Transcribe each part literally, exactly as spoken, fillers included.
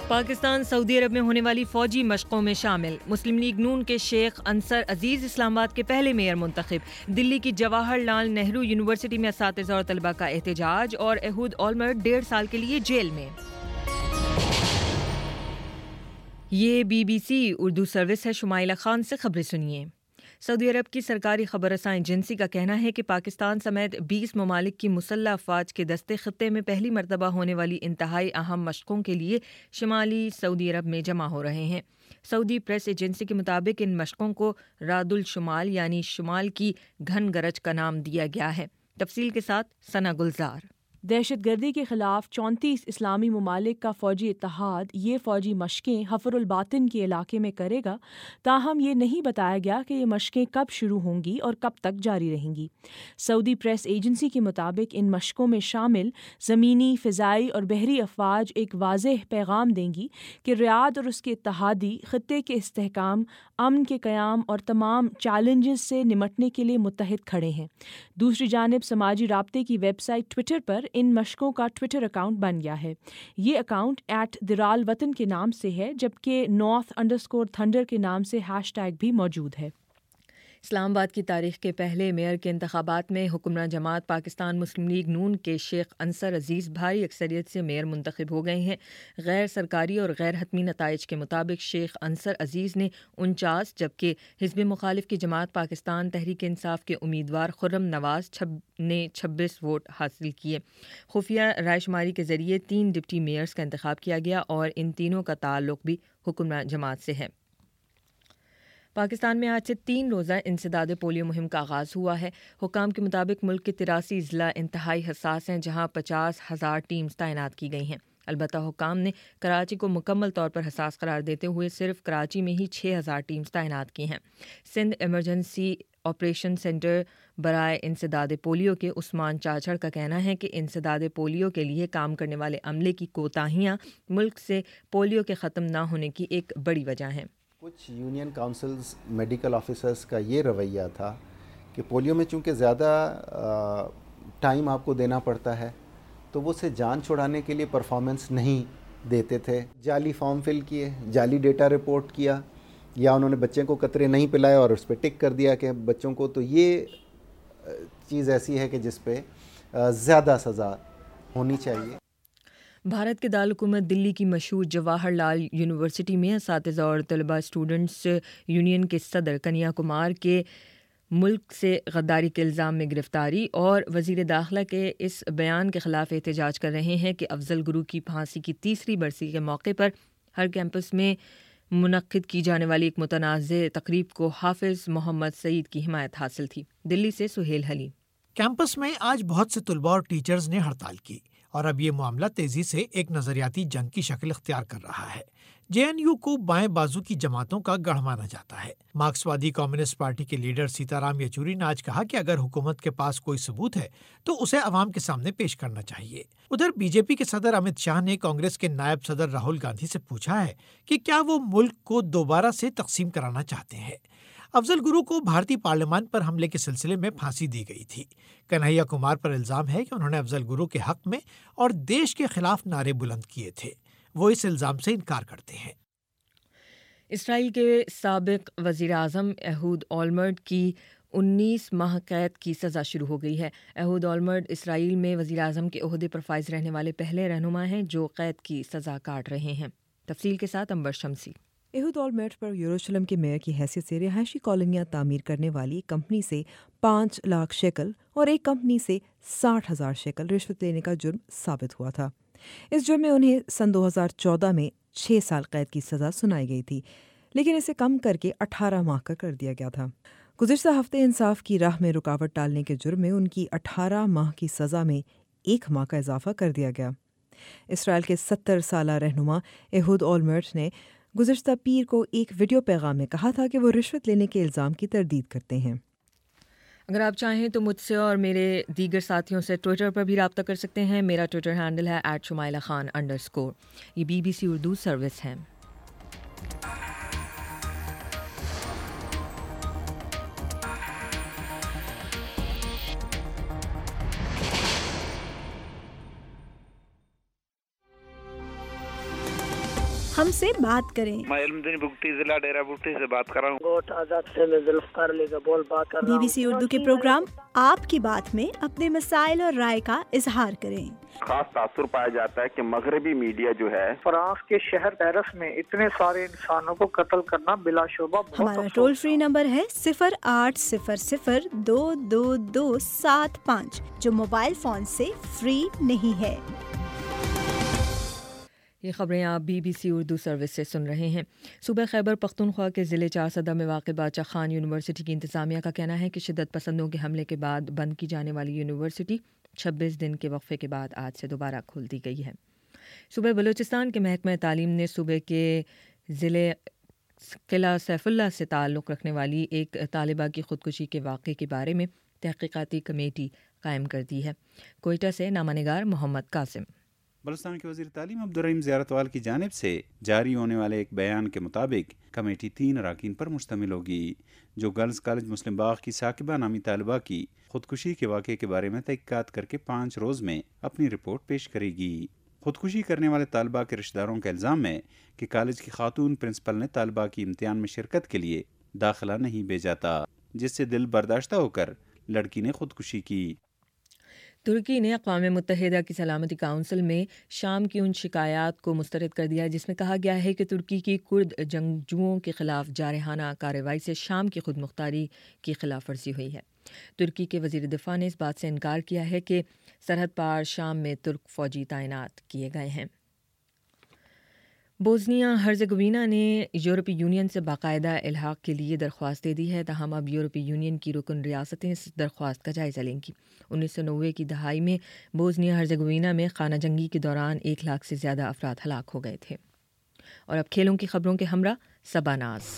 پاکستان سعودی عرب میں ہونے والی فوجی مشقوں میں شامل، مسلم لیگ نون کے شیخ انصر عزیز اسلام آباد کے پہلے میئر منتخب، دلی کی جواہر لال نہرو یونیورسٹی میں اساتذہ اور طلباء کا احتجاج، اور ایہود اولمرٹ ڈیڑھ سال کے لیے جیل میں۔ یہ B B C Urdu service ہے، شمائلہ خان سے خبریں سنیے۔ سعودی عرب کی سرکاری خبر رساں ایجنسی کا کہنا ہے کہ پاکستان سمیت بیس ممالک کی مسلح افواج کے دستے خطے میں پہلی مرتبہ ہونے والی انتہائی اہم مشقوں کے لیے شمالی سعودی عرب میں جمع ہو رہے ہیں۔ سعودی پریس ایجنسی کے مطابق ان مشقوں کو رعد الشمال یعنی شمال کی گھن گرج کا نام دیا گیا ہے۔ تفصیل کے ساتھ ثنا گلزار۔ دہشت گردی کے خلاف چونتیس اسلامی ممالک کا فوجی اتحاد یہ فوجی مشقیں حفر الباطن کے علاقے میں کرے گا، تاہم یہ نہیں بتایا گیا کہ یہ مشقیں کب شروع ہوں گی اور کب تک جاری رہیں گی۔ سعودی پریس ایجنسی کے مطابق ان مشقوں میں شامل زمینی، فضائی اور بحری افواج ایک واضح پیغام دیں گی کہ ریاض اور اس کے اتحادی خطے کے استحکام، امن کے قیام اور تمام چیلنجز سے نمٹنے کے لیے متحد کھڑے ہیں۔ دوسری جانب سماجی رابطے کی ویب سائٹ ٹویٹر پر ان مشقوں کا ٹویٹر اکاؤنٹ بن گیا ہے۔ یہ اکاؤنٹ ایٹ درال وطن کے نام سے ہے، جبکہ نارتھ انڈرسکور تھنڈر کے نام سے ہیش ٹیگ بھی موجود ہے۔ اسلام آباد کی تاریخ کے پہلے میئر کے انتخابات میں حکمراں جماعت پاکستان مسلم لیگ نون کے شیخ انصر عزیز بھاری اکثریت سے میئر منتخب ہو گئے ہیں۔ غیر سرکاری اور غیر حتمی نتائج کے مطابق شیخ انصر عزیز نے انچاس، جبکہ حزب مخالف کی جماعت پاکستان تحریک انصاف کے امیدوار خرم نواز نے چھبیس ووٹ حاصل کیے۔ خفیہ رائے شماری کے ذریعے تین ڈپٹی میئرز کا انتخاب کیا گیا اور ان تینوں کا تعلق بھی حکمراں جماعت سے ہے۔ پاکستان میں آج سے تین روزہ انسداد پولیو مہم کا آغاز ہوا ہے۔ حکام کے مطابق ملک کے تراسی اضلاع انتہائی حساس ہیں، جہاں پچاس ہزار ٹیمز تعینات کی گئی ہیں۔ البتہ حکام نے کراچی کو مکمل طور پر حساس قرار دیتے ہوئے صرف کراچی میں ہی چھ ہزار ٹیمز تعینات کی ہیں۔ سندھ ایمرجنسی آپریشن سینٹر برائے انسداد پولیو کے عثمان چاچڑ کا کہنا ہے کہ انسداد پولیو کے لیے کام کرنے والے عملے کی کوتاہیاں ملک سے پولیو کے ختم نہ ہونے کی ایک بڑی وجہ ہیں۔ کچھ یونین کاؤنسلز میڈیکل آفیسرز کا یہ رویہ تھا کہ پولیو میں چونکہ زیادہ ٹائم آپ کو دینا پڑتا ہے تو وہ سے جان چھڑانے کے لیے پرفارمنس نہیں دیتے تھے۔ جعلی فارم فل کیے، جعلی ڈیٹا رپورٹ کیا، یا انہوں نے بچے کو قطرے نہیں پلائے اور اس پہ ٹک کر دیا کہ بچوں کو، تو یہ چیز ایسی ہے کہ جس پہ زیادہ سزا ہونی چاہیے۔ بھارت کے دارالحکومت دلی کی مشہور جواہر لال یونیورسٹی میں اساتذہ اور طلباء اسٹوڈنٹس یونین کے صدر کنیا کمار کے ملک سے غداری کے الزام میں گرفتاری اور وزیر داخلہ کے اس بیان کے خلاف احتجاج کر رہے ہیں کہ افضل گرو کی پھانسی کی تیسری برسی کے موقع پر ہر کیمپس میں منعقد کی جانے والی ایک متنازع تقریب کو حافظ محمد سعید کی حمایت حاصل تھی۔ دلی سے سہیل حلیم۔ کیمپس میں آج بہت سے طلباء اور ٹیچرز نے ہڑتال کی اور اب یہ معاملہ تیزی سے ایک نظریاتی جنگ کی شکل اختیار کر رہا ہے۔ جے این یو کو بائیں بازو کی جماعتوں کا گڑھ مانا جاتا ہے۔ مارکسوادی کمیونسٹ پارٹی کے لیڈر سیتا رام یچوری نے آج کہا کہ اگر حکومت کے پاس کوئی ثبوت ہے تو اسے عوام کے سامنے پیش کرنا چاہیے۔ ادھر بی جے پی کے صدر امت شاہ نے کانگریس کے نائب صدر راہل گاندھی سے پوچھا ہے کہ کیا وہ ملک کو دوبارہ سے تقسیم کرانا چاہتے ہیں۔ افضل گرو کو بھارتی پارلیمان پر حملے کے سلسلے میں پھانسی دی گئی تھی۔ کنہیا کمار پر الزام ہے کہ انہوں نے افضل گرو کے حق میں اور دیش کے خلاف نعرے بلند کیے تھے۔ وہ اس الزام سے انکار کرتے ہیں۔ اسرائیل کے سابق وزیر اعظم ایہود اولمرٹ کی انیس ماہ قید کی سزا شروع ہو گئی ہے۔ ایہود اولمرٹ اسرائیل میں وزیر اعظم کے عہدے پر فائز رہنے والے پہلے رہنما ہیں جو قید کی سزا کاٹ رہے ہیں۔ تفصیل کے ساتھ انبر شمسی۔ ایہود اولمرٹ پر یروشلم کے میئر کی حیثیت سے رہائشی کالونیاں تعمیر کرنے والی ایک کمپنی سے پانچ لاکھ شیکل اور ایک کمپنی سے ساٹھ ہزار شیکل رشوت لینے کا جرم ثابت ہوا تھا۔ اس جرم میں انہیں سن دو ہزار چودہ میں چھ سال قید کی سزا سنائی گئی تھی، لیکن اسے کم کر کے اٹھارہ ماہ کا کر دیا گیا تھا۔ گزشتہ ہفتے انصاف کی راہ میں رکاوٹ ڈالنے کے جرم میں ان کی اٹھارہ ماہ کی سزا میں ایک ماہ کا اضافہ کر دیا گیا۔ اسرائیل کے ستر سالہ رہنما ایہود اولمرٹ نے گزشتہ پیر کو ایک ویڈیو پیغام میں کہا تھا کہ وہ رشوت لینے کے الزام کی تردید کرتے ہیں۔ اگر آپ چاہیں تو مجھ سے اور میرے دیگر ساتھیوں سے ٹویٹر پر بھی رابطہ کر سکتے ہیں۔ میرا ٹویٹر ہینڈل ہے ایٹ شمائلہ خان انڈر اسکور۔ یہ B B C Urdu service ہے۔ ہم سے بات کریں۔ میں علم دین بگٹی ضلع ڈیرہ بگٹی سے بات کر رہا ہوں۔ گوٹ آزاد سے میں ذوالفقار علی کا بول بات کر رہا ہوں۔ بی بی سی اردو کے پروگرام آپ کی بات میں اپنے مسائل اور رائے کا اظہار کریں۔ خاص تاثر پایا جاتا ہے کہ مغربی میڈیا جو ہے فرانس کے شہر پیرس میں اتنے سارے انسانوں کو قتل کرنا بلا شبہ بہت ہمارا ٹول فری نمبر ہے صفر آٹھ صفر صفر دو دو دو سات پانچ جو موبائل فون سے فری نہیں ہے۔ یہ خبریں آپ B B C Urdu service سے سن رہے ہیں۔ صوبہ خیبر پختونخوا کے ضلع چارسدہ میں واقع بادشاہ خان یونیورسٹی کی انتظامیہ کا کہنا ہے کہ شدت پسندوں کے حملے کے بعد بند کی جانے والی یونیورسٹی چھبیس دن کے وقفے کے بعد آج سے دوبارہ کھول دی گئی ہے۔ صوبہ بلوچستان کے محکمہ تعلیم نے صوبے کے ضلع قلعہ سیف اللہ سے تعلق رکھنے والی ایک طالبہ کی خودکشی کے واقعے کے بارے میں تحقیقاتی کمیٹی قائم کر دی ہے۔ کوئٹہ سے نامہ نگار محمد قاسم۔ بلوچستان کے وزیر تعلیم عبدالرحیم زیارتوال کی جانب سے جاری ہونے والے ایک بیان کے مطابق کمیٹی تین اراکین پر مشتمل ہوگی جو گرلز کالج مسلم باغ کی ثاقبہ نامی طالبہ کی خودکشی کے واقعے کے بارے میں تحقیقات کر کے پانچ روز میں اپنی رپورٹ پیش کرے گی۔ خودکشی کرنے والے طالبہ کے رشتہ داروں کا الزام ہے کہ کالج کی خاتون پرنسپل نے طالبہ کی امتحان میں شرکت کے لیے داخلہ نہیں بھیجا تھا، جس سے دل برداشتہ ہو کر لڑکی نے خودکشی کی۔ ترکی نے اقوام متحدہ کی سلامتی کونسل میں شام کی ان شکایات کو مسترد کر دیا جس میں کہا گیا ہے کہ ترکی کی کرد جنگجوؤں کے خلاف جارحانہ کارروائی سے شام کی خود مختاری کی خلاف ورزی ہوئی ہے۔ ترکی کے وزیر دفاع نے اس بات سے انکار کیا ہے کہ سرحد پار شام میں ترک فوجی تعینات کیے گئے ہیں۔ بوسنیا ہرزیگوینا نے یورپی یونین سے باقاعدہ الحاق کے لیے درخواست دے دی ہے، تاہم اب یورپی یونین کی رکن ریاستیں اس درخواست کا جائزہ لیں گی۔ انیس سو نوے کی دہائی میں بوسنیا ہرزیگوینا میں خانہ جنگی کے دوران ایک لاکھ سے زیادہ افراد ہلاک ہو گئے تھے۔ اور اب کھیلوں کی خبروں کے ہمراہ صبا ناز۔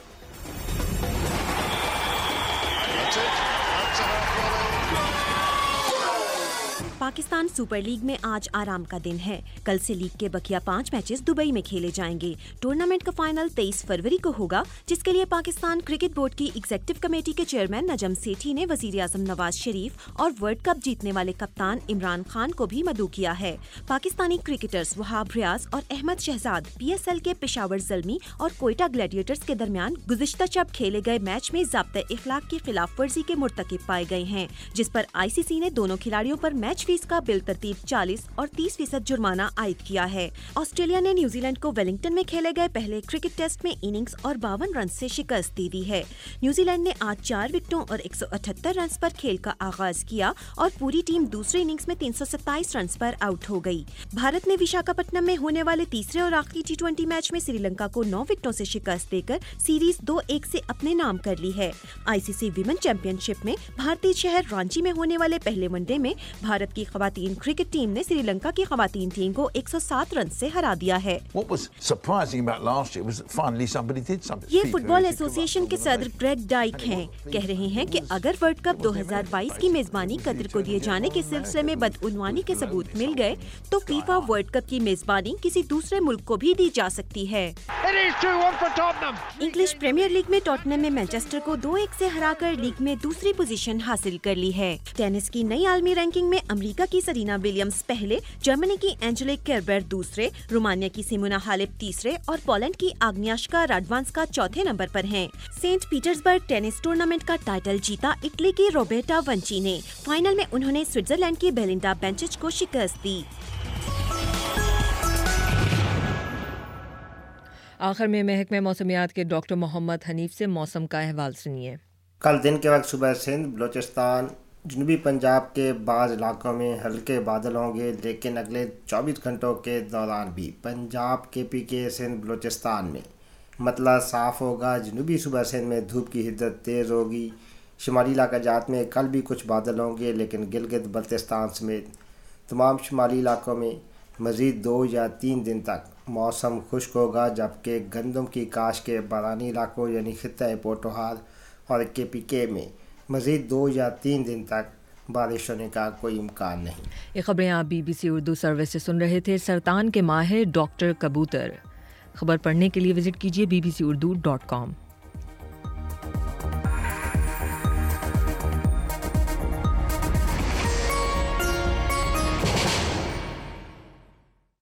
پاکستان سپر لیگ میں آج آرام کا دن ہے۔ کل سے لیگ کے بقیہ پانچ میچز دبئی میں کھیلے جائیں گے۔ ٹورنامنٹ کا فائنل تیئیس فروری کو ہوگا، جس کے لیے پاکستان کرکٹ بورڈ کی ایگزیکٹو کمیٹی کے چیئرمین نجم سیٹھی نے وزیر اعظم نواز شریف اور ورلڈ کپ جیتنے والے کپتان عمران خان کو بھی مدعو کیا ہے۔ پاکستانی کرکٹرز وہاب ریاض اور Ahmed Shahzad P S L کے پشاور زلمی اور کوئٹہ گلیڈیٹرز کے درمیان گزشتہ شب کھیلے گئے میچ میں ضابطۂ اخلاق کی خلاف ورزی کے مرتکب پائے گئے ہیں، جس پر آئی سی سی نے دونوں کھلاڑیوں پر میچ فیس کا بل ترتیب چالیس اور تیس فیصد جرمانہ عائد کیا ہے۔ آسٹریلیا نے نیوزی لینڈ کو ویلنگٹن میں کھیلے گئے پہلے کرکٹ ٹیسٹ میں اننگز اور باون رن سے شکست دے دی ہے۔ نیوزی لینڈ نے آج چار وکٹوں اور ایک سو اٹھہتر رنز پر کھیل کا آغاز کیا اور پوری ٹیم دوسری اننگز میں تین سو ستائیس رنز پر آؤٹ ہو گئی۔ بھارت نے وشاکھاپٹنم میں ہونے والے تیسرے اور آخری ٹی ٹوئنٹی میچ میں سری لنکا کو نو وکٹوں سے شکست دے کر سیریز دو ایک سے اپنے نام کر لی ہے۔ آئی سی سی ویمن چیمپئن شپ میں بھارتی شہر رانچی میں ہونے والے پہلے ون ڈے میں بھارت کی خواتین کرکٹ ٹیم نے سری لنکا کی خواتین ٹیم کو ایک سو سات رن سے ہرا دیا ہے۔ یہ فٹ بال ایسوسی ایشن کے صدر گریگ ڈائک ہیں، کہہ رہے ہیں کہ اگر ورلڈ کپ دو ہزار بائیس کی میزبانی قطر کو دیے جانے کے سلسلے میں بدعنوانی کے ثبوت مل گئے تو فیفا ورلڈ کپ کی میزبانی کسی دوسرے ملک کو بھی دی جا سکتی ہے۔ انگلش پریمیئر لیگ میں ٹاٹنم نے مانچسٹر کو دو ایک سے ہرا کر لیگ میں دوسری پوزیشن حاصل کر لی ہے۔ ٹینس کی نئی عالمی رینکنگ میں امریکہ کی سرینا ولیمز پہلے، جرمنی کی اینجلک کربر دوسرے، رومانیہ کی سیمونا ہالپ تیسرے اور پولینڈ کی آگنیاشکا راڈوانسکا چوتھے نمبر پر ہیں۔ سینٹ پیٹرزبرگ ٹینس ٹورنامنٹ کا ٹائٹل جیتا اٹلی کی روبرٹا ونچی نے۔ فائنل میں انہوں نے سوئٹزرلینڈ کی بیلنڈا بینچچ کو شکست دی۔ آخر میں محکمہ موسمیات کے ڈاکٹر محمد حنیف سے موسم کا احوال سنیے۔ کل دن کے وقت صبح سندھ، بلوچستان، جنوبی پنجاب کے بعض علاقوں میں ہلکے بادل ہوں گے، لیکن اگلے چوبیس گھنٹوں کے دوران بھی پنجاب، کے پی کے، سندھ، بلوچستان میں مطلع صاف ہوگا۔ جنوبی صوبہ سندھ میں دھوپ کی حدت تیز ہوگی۔ شمالی علاقہ جات میں کل بھی کچھ بادل ہوں گے، لیکن گلگت بلتستان سمیت تمام شمالی علاقوں میں مزید دو یا تین دن تک موسم خشک ہوگا، جبکہ گندم کی کاشت کے بارانی علاقوں یعنی خطہ پوٹوہال اور کے پی کے میں مزید دو یا تین دن تک بارش ہونے کا کوئی امکان نہیں۔ یہ خبریں آپ B B C Urdu service سے سن رہے تھے۔ سرطان کے ماہر ڈاکٹر کبوتر۔ خبر پڑھنے کے لیے وزٹ کیجیے B B C Urdu dot کام۔